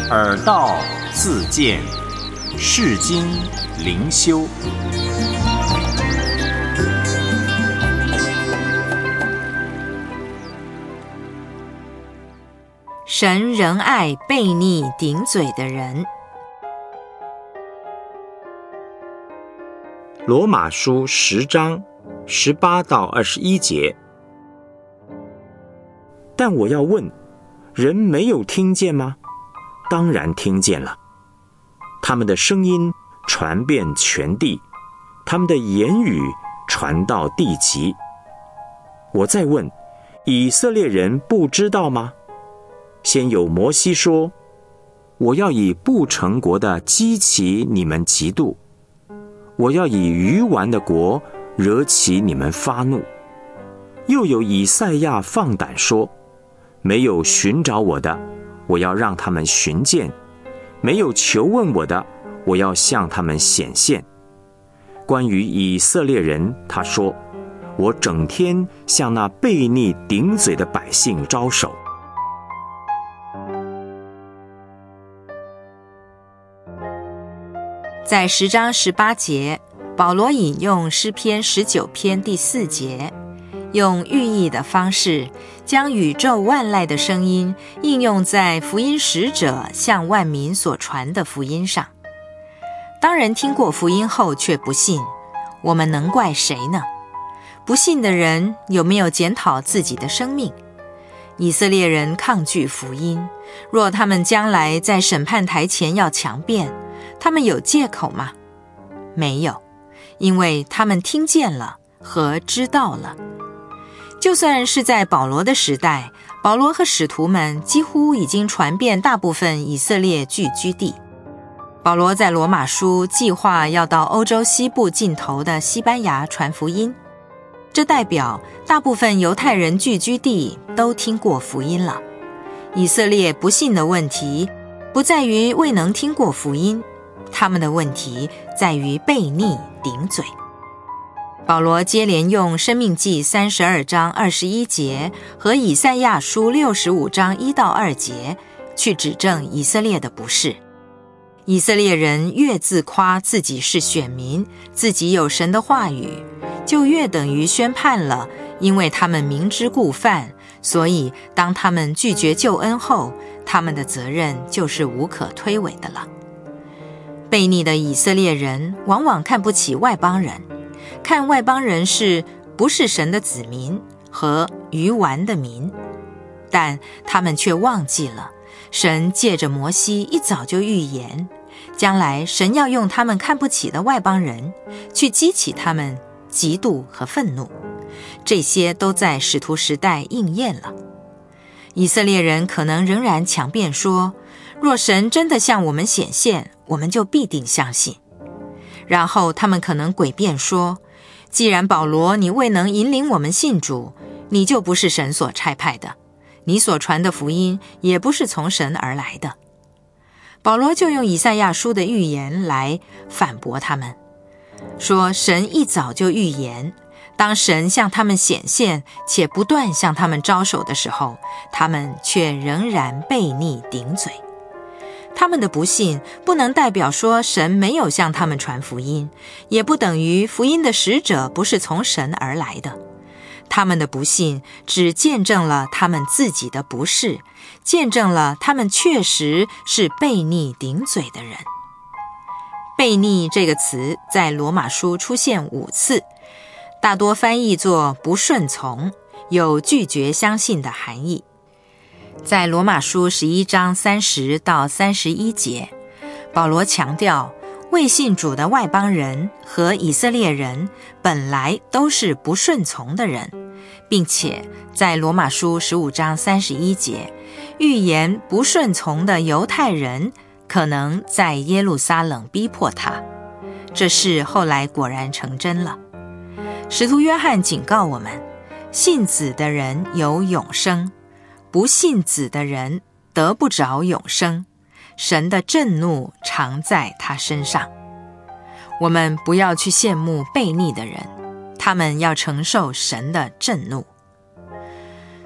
耳道自见，世经灵修。 神仍爱悖逆顶嘴的人。 罗马书10章18到21节。但我要问，人没有听见吗？当然听见了。他们的声音传遍全地，他们的言语传到地极。我再问，以色列人不知道吗？先有摩西说，我要以不成国的激起你们嫉妒，我要以愚顽的国惹起你们发怒。又有以赛亚放胆说，没有寻找我的，我要让他们寻见；没有求问我的，我要向他们显现。关于以色列人，他说，我整天向那悖逆顶嘴的百姓招手。 在10章18节，保罗引用诗篇19篇第4节，用寓意的方式将宇宙万籁的声音应用在福音使者向万民所传的福音上。当人听过福音后却不信，我们能怪谁呢？不信的人有没有检讨自己的生命？以色列人抗拒福音，若他们将来在审判台前要强辩，他们有借口吗？没有，因为他们听见了和知道了。就算是在保罗的时代，保罗和使徒们几乎已经传遍大部分以色列聚居地。保罗在罗马书计划要到欧洲西部尽头的西班牙传福音，这代表大部分犹太人聚居地都听过福音了。以色列不信的问题不在于未能听过福音，他们的问题在于悖逆顶嘴。保罗接连用申命记32章21节和以赛亚书65章1到2节去指证以色列的不是。以色列人越自夸自己是选民，自己有神的话语，就越等于宣判了，因为他们明知故犯，所以当他们拒绝救恩后，他们的责任就是无可推诿的了。悖逆的以色列人往往看不起外邦人，看外邦人是不是神的子民和愚顽的民，但他们却忘记了神借着摩西一早就预言，将来神要用他们看不起的外邦人去激起他们嫉妒和愤怒，这些都在使徒时代应验了。以色列人可能仍然强辩说，若神真的向我们显现，我们就必定相信。然后他们可能诡辩说，既然保罗你未能引领我们信主，你就不是神所差派的，你所传的福音也不是从神而来的。保罗就用以赛亚书的预言来反驳他们，说神一早就预言，当神向他们显现且不断向他们招手的时候，他们却仍然悖逆顶嘴。他们的不信不能代表说神没有向他们传福音，也不等于福音的使者不是从神而来的。他们的不信只见证了他们自己的不是，见证了他们确实是悖逆顶嘴的人。悖逆这个词在罗马书出现5次，大多翻译作不顺从，有拒绝相信的含义。在罗马书11章30到31节，保罗强调未信主的外邦人和以色列人本来都是不顺从的人，并且在罗马书15章31节预言不顺从的犹太人可能在耶路撒冷逼迫他，这事后来果然成真了。使徒约翰警告我们，信子的人有永生，不信子的人得不着永生，神的震怒常在他身上。我们不要去羡慕悖逆的人，他们要承受神的震怒。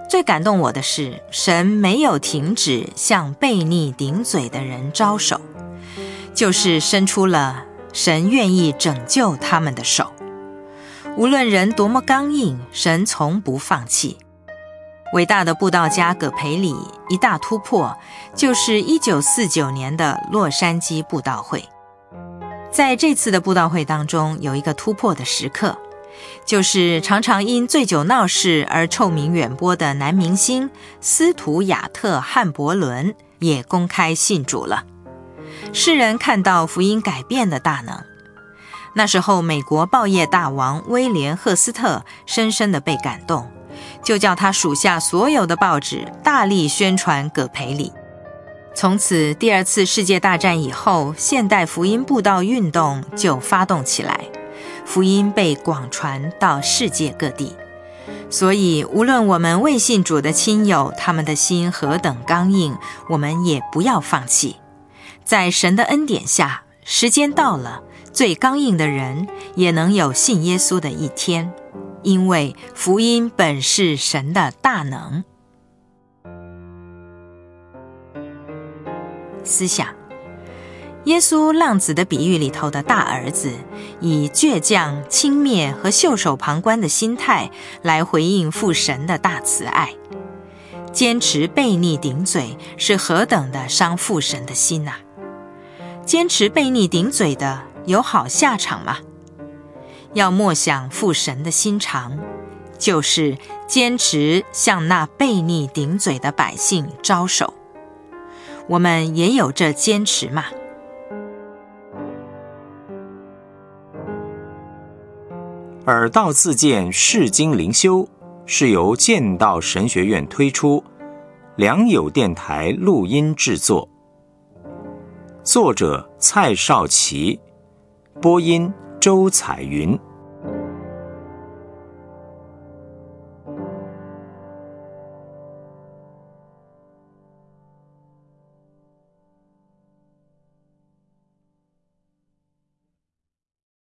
最感动我的是，神没有停止向悖逆顶嘴的人招手，就是伸出了神愿意拯救他们的手。无论人多么刚硬，神从不放弃。伟大的布道家葛培理一大突破，就是1949年的洛杉矶布道会。在这次的布道会当中，有一个突破的时刻，就是常常因醉酒闹事而臭名远播的男明星斯图亚特·汉伯伦也公开信主了。世人看到福音改变的大能。那时候美国报业大王威廉·赫斯特深深地被感动，就叫他属下所有的报纸大力宣传葛培理。从此第二次世界大战以后，现代福音布道运动就发动起来，福音被广传到世界各地。所以无论我们未信主的亲友他们的心何等刚硬，我们也不要放弃。在神的恩典下，时间到了，最刚硬的人也能有信耶稣的一天，因为福音本是神的大能。思想，耶稣浪子的比喻里头的大儿子，以倔强、轻蔑和袖手旁观的心态来回应父神的大慈爱。坚持悖逆顶嘴是何等的伤父神的心啊！坚持悖逆顶嘴的有好下场吗？要默想父神的心肠，就是坚持向那悖逆顶嘴的百姓招手。我们也有这坚持吗？ 耳道自荐释经灵修是由剑道神学院推出，良友电台录音制作，作者蔡少祺，播音周彩云。